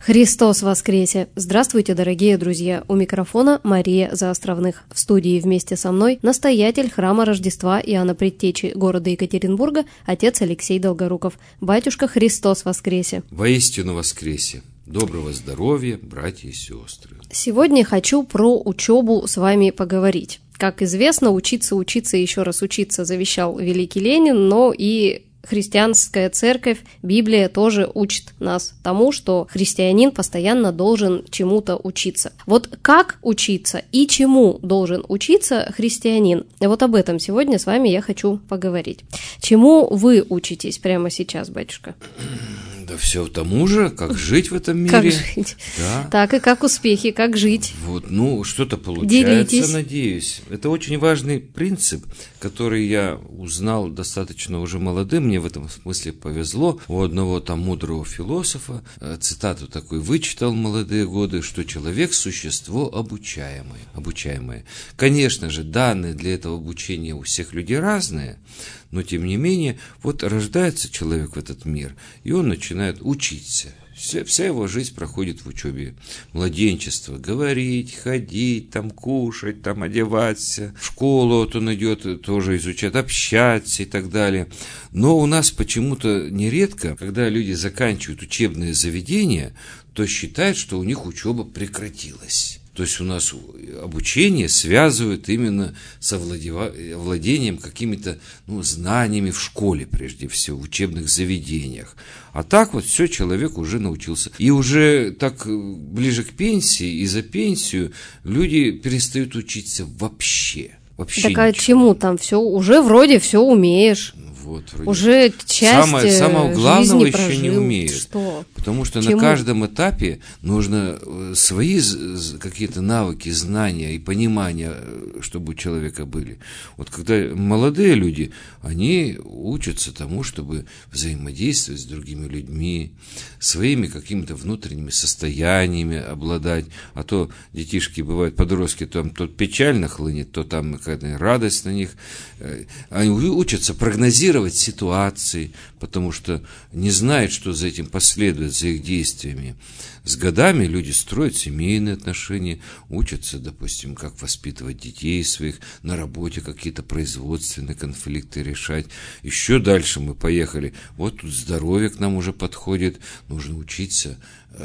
Христос воскресе! Здравствуйте, дорогие друзья! У микрофона Мария Заостровных. В студии вместе со мной настоятель храма Рождества Иоанна Предтечи города Екатеринбурга, отец Алексей Долгоруков. Батюшка, Христос воскресе! Воистину воскресе! Доброго здоровья, братья и сестры! Сегодня хочу про учебу с вами поговорить. Как известно, учиться и еще раз учиться завещал великий Ленин, но и христианская церковь, Библия тоже учит нас тому, что христианин постоянно должен чему-то учиться. Вот как учиться и чему должен учиться христианин? Вот об этом сегодня с вами я хочу поговорить. Чему вы учитесь прямо сейчас, батюшка? Да все тому же, как жить в этом мире. Как жить. Да. Так, и как успехи, как жить. Вот, что-то получается, Делитесь. Надеюсь. Это очень важный принцип, который я узнал достаточно уже молодым. Мне в этом смысле повезло. У одного там мудрого философа цитату такой вычитал в молодые годы, что человек – существо обучаемое. Конечно же, данные для этого обучения у всех людей разные, но тем не менее, вот рождается человек в этот мир, и он начинает учиться. Вся его жизнь проходит в учебе. Младенчество, говорить, ходить, там кушать, там одеваться. В школу вот он идет, тоже изучать, общаться и так далее. Но у нас почему-то нередко, когда люди заканчивают учебные заведения, то считают, что у них учеба прекратилась. То есть у нас обучение связывают именно с овладением какими-то знаниями в школе, прежде всего, в учебных заведениях. А так вот все, человек уже научился. И уже так ближе к пенсии и за пенсию люди перестают учиться вообще. Так а чему там все? Уже вроде все умеешь. Вот, уже часть самого главного жизни еще прожил. не умеет. Что? Потому что Чему? На каждом этапе нужно свои какие-то навыки, знания и понимания, чтобы у человека были. Вот когда молодые люди, они учатся тому, чтобы взаимодействовать с другими людьми, своими какими-то внутренними состояниями обладать. А то детишки бывают, подростки, там то печально хлынет, то там какая-то радость на них. Они учатся прогнозировать ситуации, потому что не знают, что за этим последует, за их действиями. С годами люди строят семейные отношения, учатся, допустим, как воспитывать детей своих, на работе какие-то производственные конфликты решать. Еще дальше мы поехали. Вот тут здоровье к нам уже подходит. Нужно учиться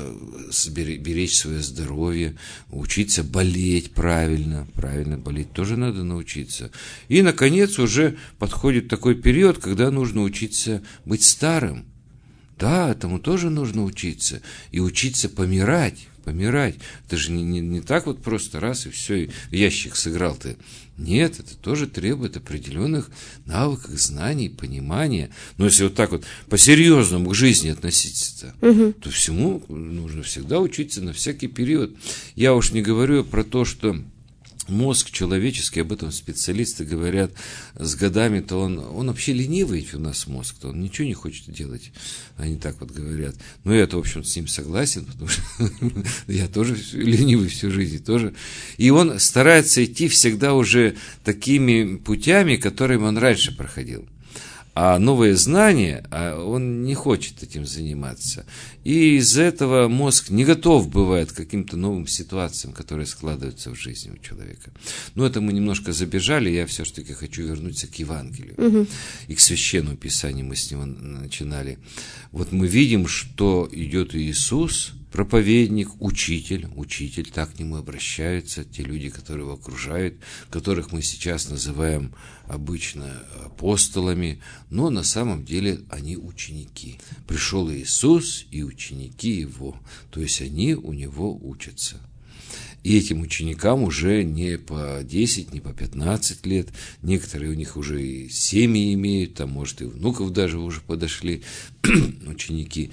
беречь свое здоровье, учиться болеть правильно. Правильно болеть тоже надо научиться. И, наконец, уже подходит такой период, когда нужно учиться быть старым. Да, этому тоже нужно учиться. И учиться помирать. Это же не так вот просто раз и все, и в ящик сыграл ты. Нет, это тоже требует определенных навыков, знаний, понимания. Но если вот так вот по-серьезному к жизни относиться, то всему нужно всегда учиться на всякий период. Я уж не говорю про то, что мозг человеческий, об этом специалисты говорят, с годами-то он вообще ленивый, ведь у нас мозг-то, он ничего не хочет делать, они так вот говорят. Но я-то, в общем, с ним согласен, потому что я тоже ленивый всю жизнь тоже. И он старается идти всегда уже такими путями, которыми он раньше проходил. А новые знания, он не хочет этим заниматься. И из-за этого мозг не готов бывает к каким-то новым ситуациям, которые складываются в жизни у человека. Но это мы немножко забежали, я все-таки хочу вернуться к Евангелию. И к Священному Писанию мы с него начинали. Вот мы видим, что идет Иисус, проповедник, учитель, так к нему обращаются те люди, которые его окружают, которых мы сейчас называем обычно апостолами, но на самом деле они ученики. Пришел Иисус и ученики его, то есть они у него учатся. И этим ученикам уже не по 10, не по 15 лет, некоторые у них уже и семьи имеют, там, может, и внуков даже уже подошли ученики.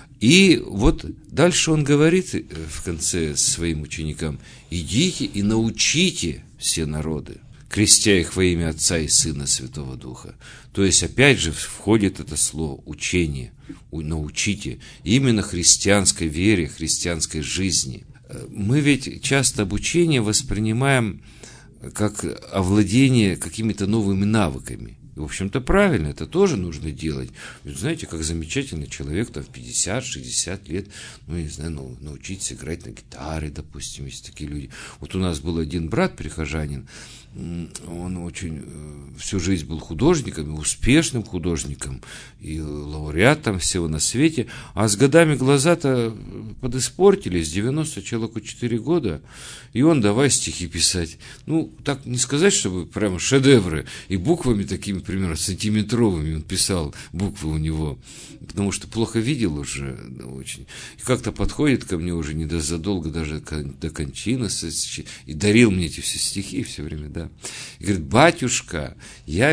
И вот дальше он говорит в конце своим ученикам: идите и научите все народы, крестя их во имя Отца и Сына Святого Духа. То есть опять же входит это слово учение, научите, именно христианской вере, христианской жизни. Мы ведь часто обучение воспринимаем как овладение какими-то новыми навыками. И, в общем-то, правильно, это тоже нужно делать. Ведь знаете, как замечательно человек там в 50-60 лет, ну, не знаю, научиться играть на гитаре, допустим, есть такие люди. Вот у нас был один брат, прихожанин, он очень всю жизнь был художником, и успешным художником, и лауреатом всего на свете, а с годами глаза-то подиспортились, 90 человеку 4 года, и он давай стихи писать. Ну, так не сказать, чтобы прямо шедевры, и буквами такими, примерно, сантиметровыми он писал, буквы у него, потому что плохо видел уже очень. И как-то подходит ко мне уже задолго даже до кончины, и дарил мне эти все стихи все время, да. И говорит: батюшка, я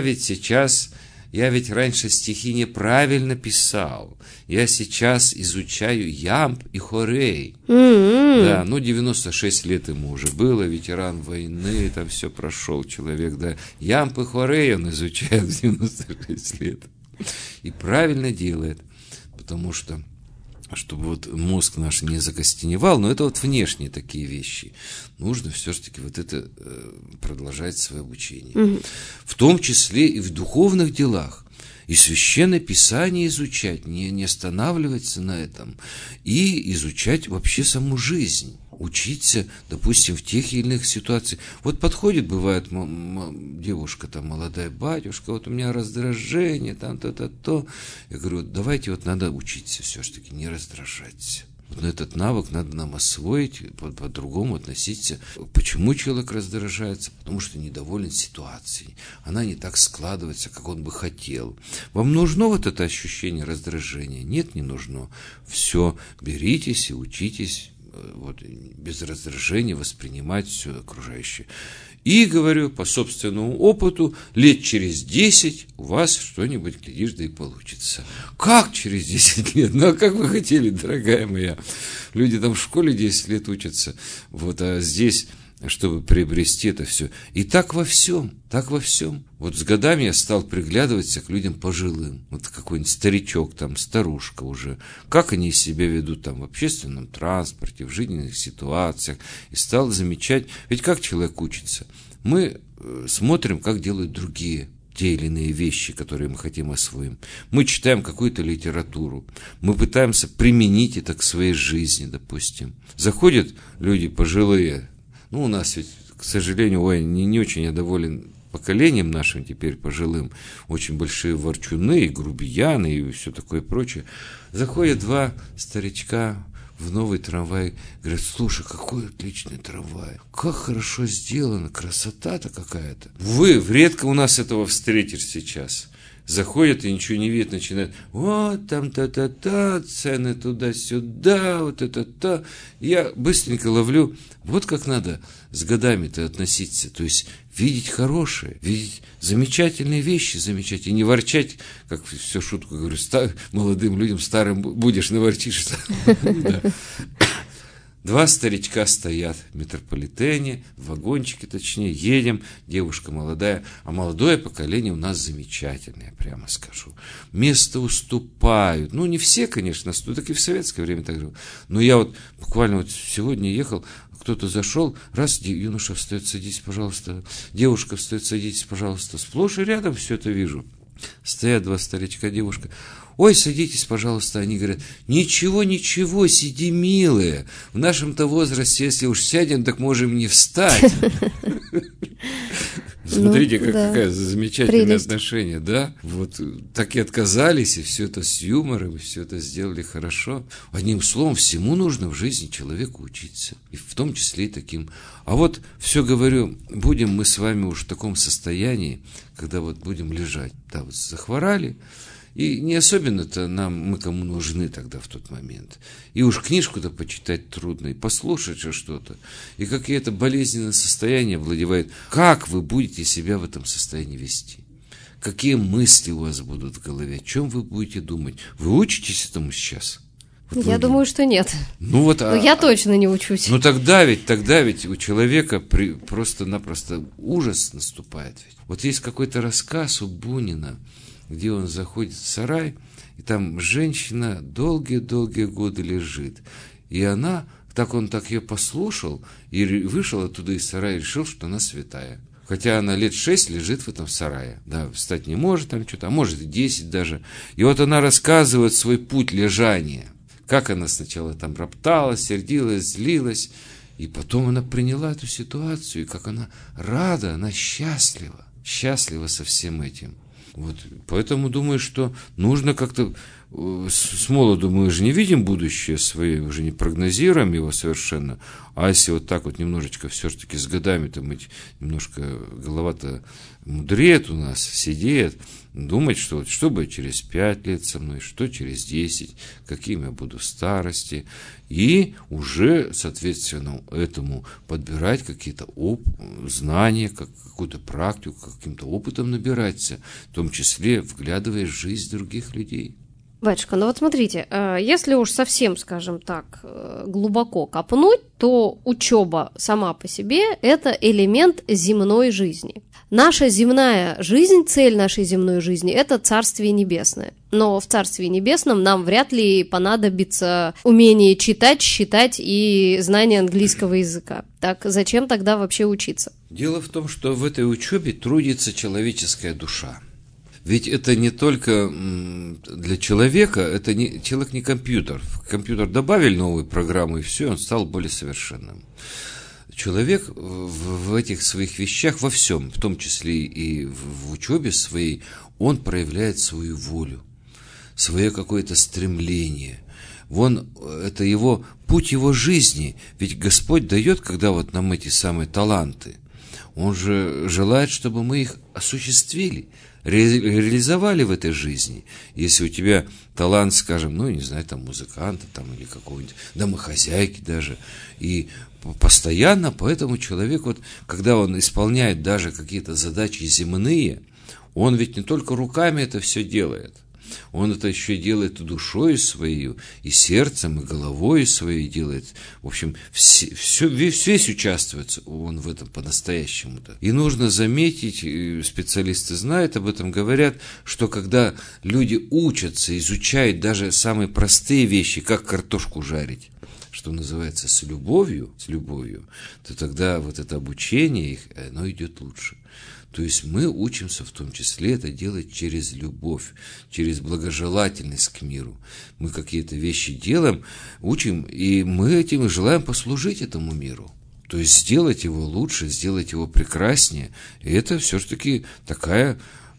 ведь раньше стихи неправильно писал. Я сейчас изучаю ямб и хорей. Да, 96 лет ему уже было, ветеран войны, там все прошел человек, да. Ямб и хорей он изучает в 96 лет. И правильно делает, потому что, чтобы вот мозг наш не закостеневал, но это вот внешние такие вещи. Нужно все-таки вот это продолжать свое обучение. В том числе и в духовных делах. И Священное Писание изучать, не останавливаться на этом. И изучать вообще саму жизнь. Учиться, допустим, в тех или иных ситуациях. Вот подходит, бывает, девушка там молодая: батюшка, вот у меня раздражение, там то. Я говорю: вот давайте вот надо учиться все-таки не раздражаться. Вот этот навык надо нам освоить, по-другому относиться. Почему человек раздражается? Потому что недоволен ситуацией. Она не так складывается, как он бы хотел. Вам нужно вот это ощущение раздражения? Нет, не нужно. Все, беритесь и учитесь вот, без раздражения воспринимать все окружающее. И, говорю, по собственному опыту, лет через 10 у вас что-нибудь, глядишь, да и получится. Как через 10 лет? Ну, а как вы хотели, дорогая моя? Люди там в школе 10 лет учатся, вот, а здесь, чтобы приобрести это все. И так во всем, так во всем. Вот с годами я стал приглядываться к людям пожилым. Вот какой-нибудь старичок, там, старушка уже. Как они себя ведут там в общественном транспорте, в жизненных ситуациях. И стал замечать, ведь как человек учится? Мы смотрим, как делают другие те или иные вещи, которые мы хотим освоить. Мы читаем какую-то литературу. Мы пытаемся применить это к своей жизни, допустим. Заходят люди пожилые. Ну, у нас ведь, к сожалению, не очень я доволен поколением нашим теперь пожилым. Очень большие ворчуны, грубияны и все такое прочее. Заходят два старичка в новый трамвай, говорят: слушай, какой отличный трамвай, как хорошо сделано, красота-то какая-то. Редко у нас этого встретишь сейчас. Заходят и ничего не видят, начинают: вот там та-та-та, цены туда-сюда, вот это-то. Я быстренько ловлю, вот как надо с годами-то относиться, то есть видеть хорошее, видеть замечательные вещи, замечать, и не ворчать, как все шутку говорю, молодым людям, старым будешь, наворчишь. Два старичка стоят в метрополитене, в вагончике точнее, едем, девушка молодая, а молодое поколение у нас замечательное, прямо скажу. Место уступают, ну не все, конечно, так и в советское время так же. Но я вот буквально вот сегодня ехал, кто-то зашел, раз, юноша встает: садитесь, пожалуйста, девушка встает: садитесь, пожалуйста, сплошь и рядом все это вижу. Стоят два старичка, девушка: ой, садитесь, пожалуйста. Они говорят: ничего, сиди, милые. В нашем-то возрасте, если уж сядем, так можем не встать. Смотрите, какая замечательное отношение, да? Вот так и отказались, и все это с юмором, и все это сделали хорошо. Одним словом, всему нужно в жизни человеку учиться, и в том числе и таким. А вот все говорю, будем мы с вами уж в таком состоянии, когда вот будем лежать. Да, вот захворали, и не особенно-то мы кому нужны тогда в тот момент. И уж книжку-то почитать трудно, и послушать же что-то. И какие-то болезненные состояния владевают. Как вы будете себя в этом состоянии вести? Какие мысли у вас будут в голове? О чем вы будете думать? Вы учитесь этому сейчас? Вот я думаю, что нет. Но я точно не учусь. Ну тогда ведь у человека просто-напросто ужас наступает. Вот есть какой-то рассказ у Бунина, где он заходит в сарай, и там женщина долгие-долгие годы лежит. И он так ее послушал, и вышел оттуда из сарая и решил, что она святая. Хотя она лет 6 лежит в этом сарае. Да, встать не может там что-то, а может и 10 даже. И вот она рассказывает свой путь лежания. Как она сначала там роптала, сердилась, злилась. И потом она приняла эту ситуацию. И как она рада, она счастлива. Счастлива со всем этим. Вот. Поэтому думаю, что нужно как-то... С молоду мы же не видим будущее свое, уже не прогнозируем его совершенно. А если вот так вот немножечко все-таки с годами-то мы немножко голова-то мудреет у нас, сидеет, думать, что будет через 5 лет со мной, что через 10, каким я буду в старости. И уже, соответственно, этому подбирать какие-то знания, какую-то практику, каким-то опытом набираться, в том числе вглядываясь в жизнь других людей. Батюшка, ну вот смотрите, если уж совсем, скажем так, глубоко копнуть, то учеба сама по себе – это элемент земной жизни. Наша земная жизнь, цель нашей земной жизни – это Царствие Небесное. Но в Царстве Небесном нам вряд ли понадобится умение читать, считать и знание английского языка. Так зачем тогда вообще учиться? Дело в том, что в этой учебе трудится человеческая душа. Ведь это не только для человека, это не, человек не компьютер. В компьютер добавили новую программу, и все, он стал более совершенным. Человек в этих своих вещах, во всем, в том числе и в учебе своей, он проявляет свою волю, свое какое-то стремление. Это его путь его жизни. Ведь Господь дает, когда вот нам эти самые таланты, Он же желает, чтобы мы их осуществили, реализовали в этой жизни. Если у тебя талант, скажем, ну, не знаю, там, музыканта, там, или какого-нибудь домохозяйки даже, и постоянно, поэтому человек, вот, когда он исполняет даже какие-то задачи земные, он ведь не только руками это все делает, он это еще делает и душой своей, и сердцем, и головой своей делает. В общем, весь участвует он в этом по-настоящему-то. И нужно заметить, специалисты знают об этом, говорят, что когда люди учатся, изучают даже самые простые вещи, как картошку жарить, что называется, с любовью, то тогда вот это обучение их, оно идет лучше. То есть мы учимся в том числе это делать через любовь, через благожелательность к миру. Мы какие-то вещи делаем, учим, и мы этим желаем послужить этому миру. То есть сделать его лучше, сделать его прекраснее. И это все-таки такая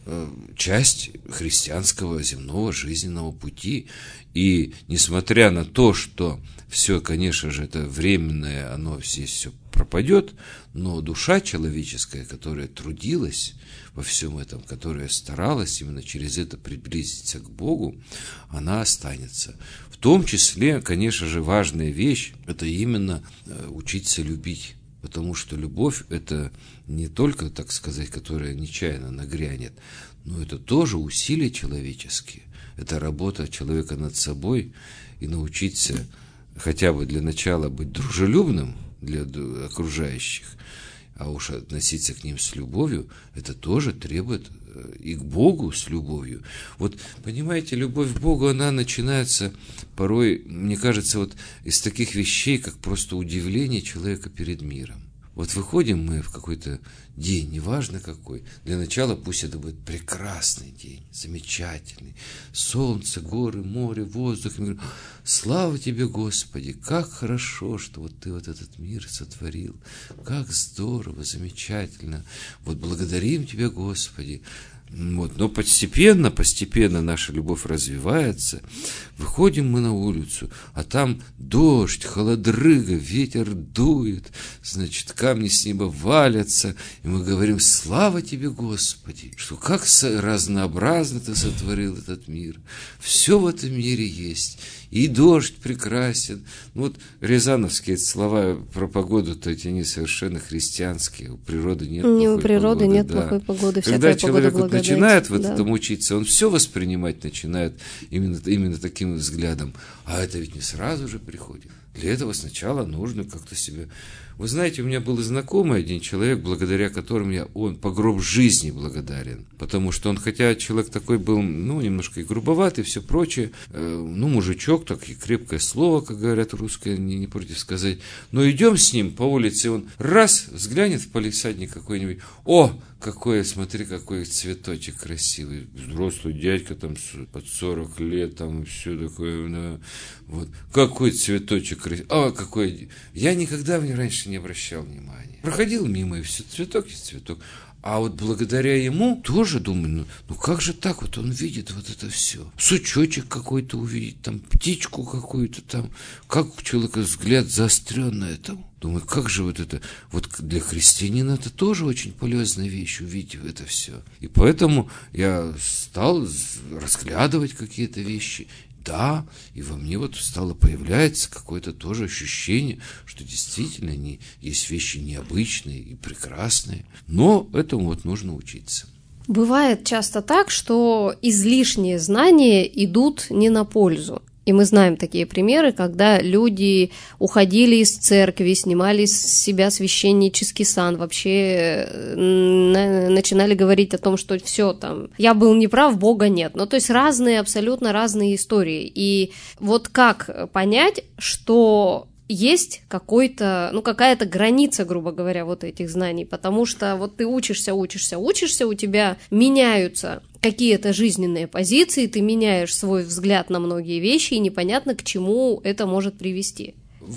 часть христианского земного жизненного пути. И несмотря на то, что все, конечно же, это временное, оно здесь все пропадет, но душа человеческая, которая трудилась во всем этом, которая старалась именно через это приблизиться к Богу, она останется. В том числе, конечно же, важная вещь – это именно учиться любить. Потому что любовь – это не только, так сказать, которая нечаянно нагрянет, но это тоже усилия человеческие. Это работа человека над собой, и научиться хотя бы для начала быть дружелюбным для окружающих, а уж относиться к ним с любовью, это тоже требует и к Богу с любовью. Вот, понимаете, любовь к Богу, она начинается порой, мне кажется, вот из таких вещей, как просто удивление человека перед миром. Вот выходим мы в какой-то день, неважно какой, для начала пусть это будет прекрасный день, замечательный, солнце, горы, море, воздух. И мы говорим: слава тебе, Господи, как хорошо, что вот ты вот этот мир сотворил, как здорово, замечательно, вот благодарим тебя, Господи. Вот. Но постепенно наша любовь развивается. Выходим мы на улицу, а там дождь, холодрыга, ветер дует, значит, камни с неба валятся, и мы говорим: слава тебе, Господи, что как разнообразно ты сотворил этот мир. Все в этом мире есть. И дождь прекрасен. Ну, вот рязановские слова про погоду-то эти они совершенно христианские. У природы нет плохой погоды. У природы нет плохой погоды. Когда человек вот начинает в этом учиться, он все воспринимать начинает именно таким взглядом. А это ведь не сразу же приходит. Для этого сначала нужно как-то себя... Вы знаете, у меня был знакомый один человек, благодаря которому он по гроб жизни благодарен. Потому что он, хотя человек такой был, немножко и грубоватый, и все прочее, мужичок, так и крепкое слово, как говорят русское, не против сказать. Но идем с ним по улице, он раз взглянет в палисадник какой-нибудь, смотри, какой цветочек красивый, взрослый дядька, там, под 40 лет, там, все такое, да, вот, какой цветочек красивый, какой, я никогда раньше не обращал внимания, проходил мимо, и все, цветок есть цветок, а вот благодаря ему тоже думаю, как же так вот он видит вот это все, сучочек какой-то увидеть, там, птичку какую-то там, как у человека взгляд заостренный там. Думаю, как же вот это, вот для христианина это тоже очень полезная вещь, увидеть это все. И поэтому я стал разглядывать какие-то вещи. Да, и во мне вот стало появляться какое-то тоже ощущение, что действительно есть вещи необычные и прекрасные. Но этому вот нужно учиться. Бывает часто так, что излишние знания идут не на пользу. И мы знаем такие примеры, когда люди уходили из церкви, снимали с себя священнический сан, вообще начинали говорить о том, что все там, я был неправ, Бога нет. То есть абсолютно разные истории. И вот как понять, что есть какая-то граница, грубо говоря, вот этих знаний, потому что вот ты учишься, у тебя меняются какие-то жизненные позиции, ты меняешь свой взгляд на многие вещи, и непонятно, к чему это может привести.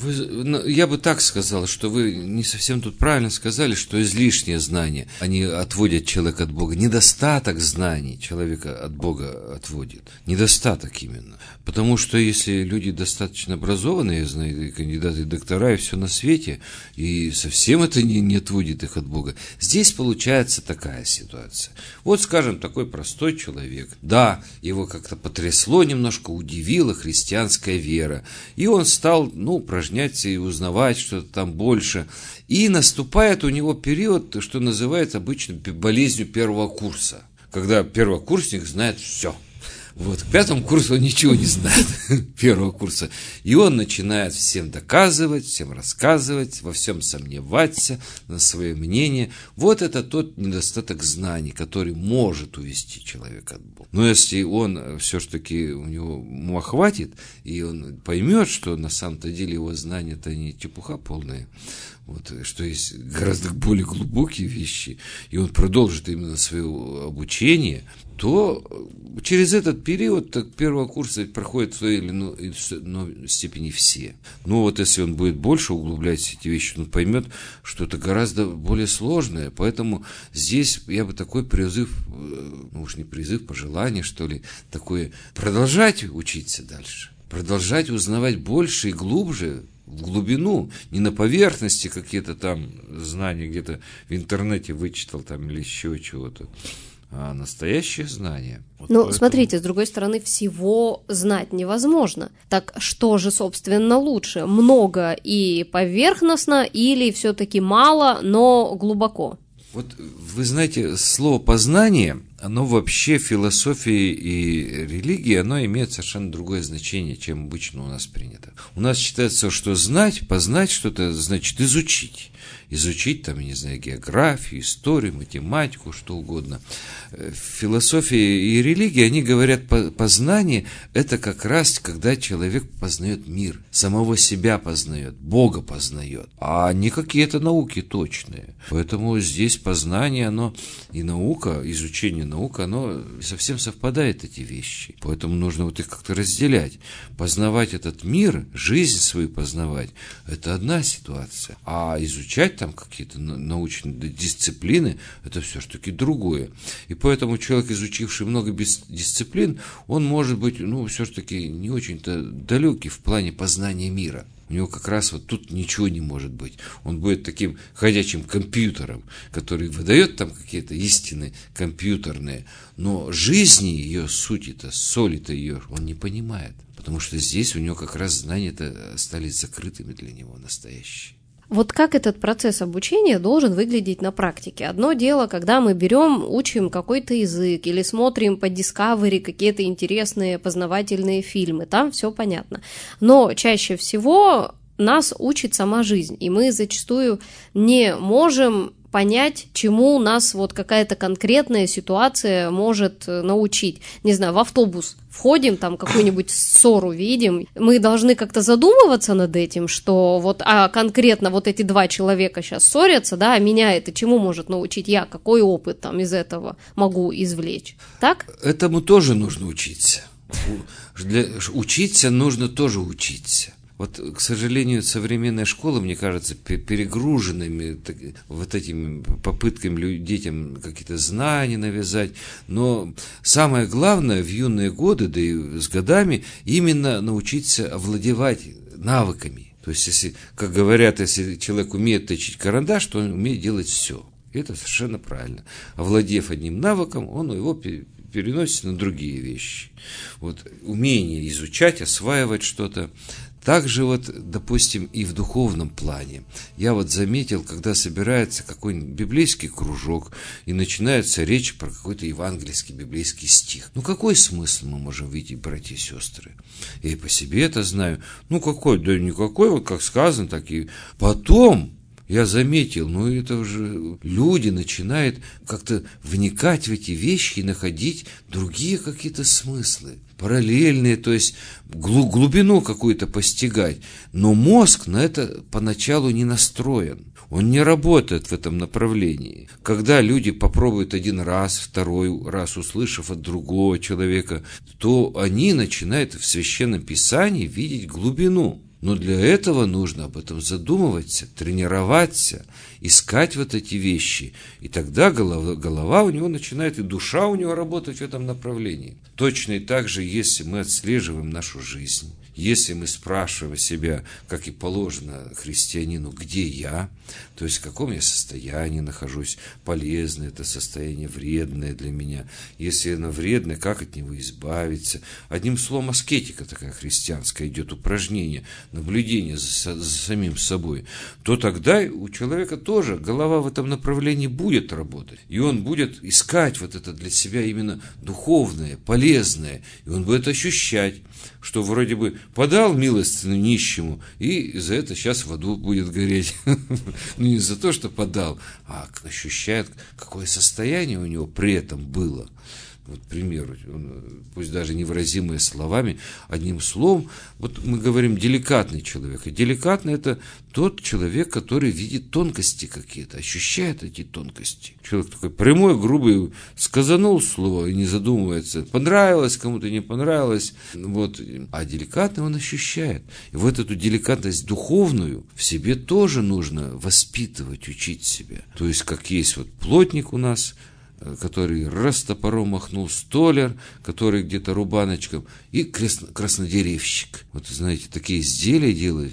Я бы так сказал, что вы не совсем тут правильно сказали, что излишние знания, они отводят человека от Бога. Недостаток знаний человека от Бога отводит. Недостаток именно. Потому что если люди достаточно образованные, я знаю, и кандидаты, и доктора, и все на свете, и совсем это не отводит их от Бога. Здесь получается такая ситуация. Вот, скажем, такой простой человек. Да, его как-то потрясло немножко, удивила христианская вера. И он стал, упражняться и узнавать что-то там больше. И наступает у него период, что называется обычно болезнью первого курса. Когда первокурсник знает все. Вот, к 5 курсу он ничего не знает, первого курса. И он начинает всем доказывать, всем рассказывать, во всем сомневаться, на свое мнение. Вот это тот недостаток знаний, который может увести человека от Бога. Но если он все-таки, у него ума хватит, и он поймет, что на самом-то деле его знания это не чепуха полная, вот, что есть гораздо более глубокие вещи, и он продолжит именно свое обучение, то через этот период первого курса проходят в той или иной степени все. Но вот если он будет больше углубляться в эти вещи, он поймет, что это гораздо более сложное. Поэтому здесь я бы такой призыв, не призыв, пожелание, что ли, такое, продолжать учиться дальше, продолжать узнавать больше и глубже, в глубину, не на поверхности какие-то там знания где-то в интернете вычитал там или еще чего-то, а настоящее знание. Поэтому... смотрите, с другой стороны, всего знать невозможно. Так что же, собственно, лучше? Много и поверхностно или все-таки мало, но глубоко? Вот вы знаете, слово «познание», оно вообще в философии и религии, оно имеет совершенно другое значение, чем обычно у нас принято. У нас считается, что знать, познать что-то, значит изучить. Изучить, там, я не знаю, географию, историю, математику, что угодно. В философии и религии они говорят, познание – это как раз, когда человек познает мир, самого себя познает, Бога познает, а не какие-то науки точные. Поэтому здесь познание, оно и наука, изучение наук, оно совсем совпадает, эти вещи. Поэтому нужно вот их как-то разделять. Познавать этот мир, жизнь свою познавать – это одна ситуация, а изучать там какие-то научные дисциплины, это все-таки другое. И поэтому человек, изучивший много дисциплин, он может быть, все-таки не очень-то далекий в плане познания мира. У него как раз вот тут ничего не может быть. Он будет таким ходячим компьютером, который выдает там какие-то истины компьютерные, но жизни ее, сути-то, соли-то ее он не понимает. Потому что здесь у него как раз знания-то стали закрытыми для него настоящие. Вот как этот процесс обучения должен выглядеть на практике? Одно дело, когда мы учим какой-то язык или смотрим по Discovery какие-то интересные познавательные фильмы, там все понятно. Но чаще всего нас учит сама жизнь, и мы зачастую не можем понять, чему нас вот какая-то конкретная ситуация может научить. Не знаю, в автобус входим, там какую-нибудь ссору видим, мы должны как-то задумываться над этим, что вот, конкретно вот эти два человека сейчас ссорятся, да, а меня это чему может научить я, какой опыт там из этого могу извлечь, так? Этому тоже нужно учиться. Учиться нужно тоже учиться. Вот, к сожалению, современная школа, мне кажется, перегруженными вот этими попытками детям какие-то знания навязать. Но самое главное в юные годы, да и с годами, именно научиться овладевать навыками. То есть, если, как говорят, если человек умеет точить карандаш, то он умеет делать все. И это совершенно правильно. Овладев одним навыком, он его переносит на другие вещи. Вот умение изучать, осваивать что-то. Также вот, допустим, и в духовном плане. Я вот заметил, когда собирается какой-нибудь библейский кружок и начинается речь про какой-то евангельский библейский стих. Ну, какой смысл мы можем видеть, братья и сестры? Я и по себе это знаю. Ну, какой? Да никакой, вот как сказано, так и потом... Я заметил, это уже люди начинают как-то вникать в эти вещи и находить другие какие-то смыслы, параллельные, то есть глубину какую-то постигать. Но мозг на это поначалу не настроен. Он не работает в этом направлении. Когда люди попробуют один раз, второй раз, услышав от другого человека, то они начинают в Священном Писании видеть глубину. Но для этого нужно об этом задумываться, тренироваться, искать вот эти вещи. И тогда голова у него начинает, и душа у него работать в этом направлении. Точно и так же, если мы отслеживаем нашу жизнь, если мы спрашиваем себя, как и положено христианину, где я, то есть в каком я состоянии нахожусь, полезное это состояние, вредное для меня. Если оно вредное, как от него избавиться? Одним словом, аскетика такая христианская идет, упражнение, наблюдение за самим собой. То тогда у человека тоже голова в этом направлении будет работать. И он будет искать вот это для себя именно духовное, полезное. И он будет ощущать, что вроде бы подал милостыню нищему, и за это сейчас в аду будет гореть. Ну, не за то, что подал, а ощущает, какое состояние у него при этом было. Вот, к примеру, пусть даже невыразимые словами, одним словом, вот мы говорим деликатный человек. И деликатный – это тот человек, который видит тонкости какие-то, ощущает эти тонкости. Человек такой прямой, грубый, сказанул слово и не задумывается, понравилось кому-то, не понравилось. Вот. А деликатный он ощущает. И вот эту деликатность духовную в себе тоже нужно воспитывать, учить себя. То есть, как есть вот плотник у нас, который раз топором махнул, столяр, который где-то рубаночком, и краснодеревщик. Вот, знаете, такие изделия делают,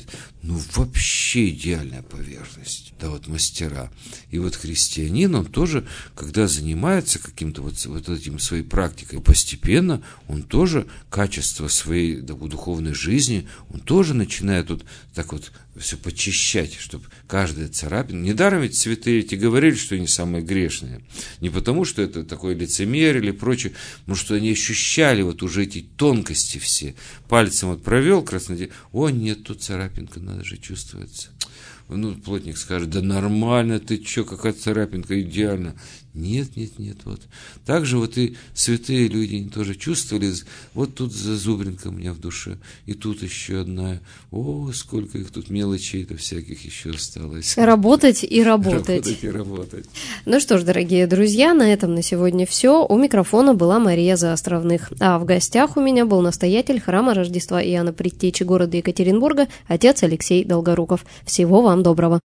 вообще идеальная поверхность. Да, вот мастера. И вот христианин, он тоже, когда занимается каким-то вот этим своей практикой, постепенно он тоже качество своей духовной жизни, он тоже начинает вот так вот все почищать, чтобы каждая царапина... Недаром ведь святые эти говорили, что они самые грешные. Не потому, что это такое лицемерие или прочее, но что они ощущали вот уже эти тонкости все. Пальцем вот провел краснодеревщик, нет, тут царапинка, надо же чувствуется. Плотник скажет, да нормально, ты что, какая царапинка, идеально. Нет, вот. Так же вот и святые люди они тоже чувствовали, вот тут зазубринка у меня в душе, и тут еще одна. Сколько их тут мелочей-то всяких еще осталось. Работать и работать. Работать и работать. Ну что ж, дорогие друзья, на этом на сегодня все. У микрофона была Мария Заостровных. А в гостях у меня был настоятель храма Рождества Иоанна Предтечи города Екатеринбурга, отец Алексей Долгоруков. Всего вам доброго.